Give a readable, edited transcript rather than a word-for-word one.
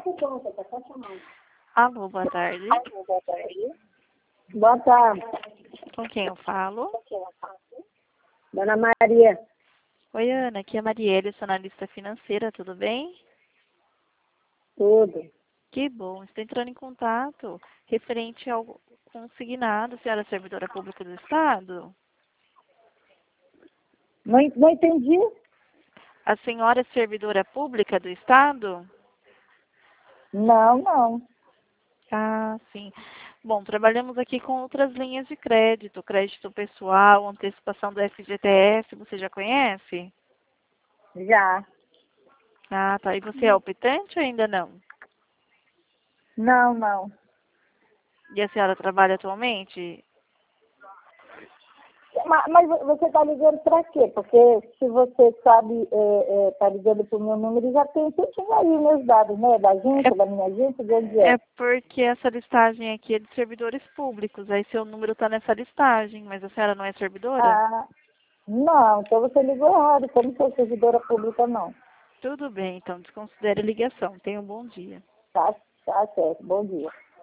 Alô, boa tarde. Boa tarde, Com quem eu falo? Dona Maria. Oi, Ana, aqui é a Marielle, sou analista financeira, tudo bem? Tudo. Que bom, estou entrando em contato referente ao consignado, senhora servidora pública do Estado. Não entendi? A senhora é servidora pública do Estado? Não. Ah, sim. Bom, trabalhamos aqui com outras linhas de crédito, crédito pessoal, antecipação do FGTS, você já conhece? Já. Ah, tá. E você é optante ou ainda não? Não. E a senhora trabalha atualmente? Mas você está ligando para quê? Porque se você sabe, está ligando para o meu número, já tem tudo aí meus dados, né? Da agência, da minha agência, de onde É é? porque essa listagem aqui é de servidores públicos, aí seu número está nessa listagem, mas a senhora não é servidora? Ah, não, então você ligou errado, eu não sou servidora pública, não. Tudo bem, então desconsidere a ligação. Tenha um bom dia. Tá certo, bom dia.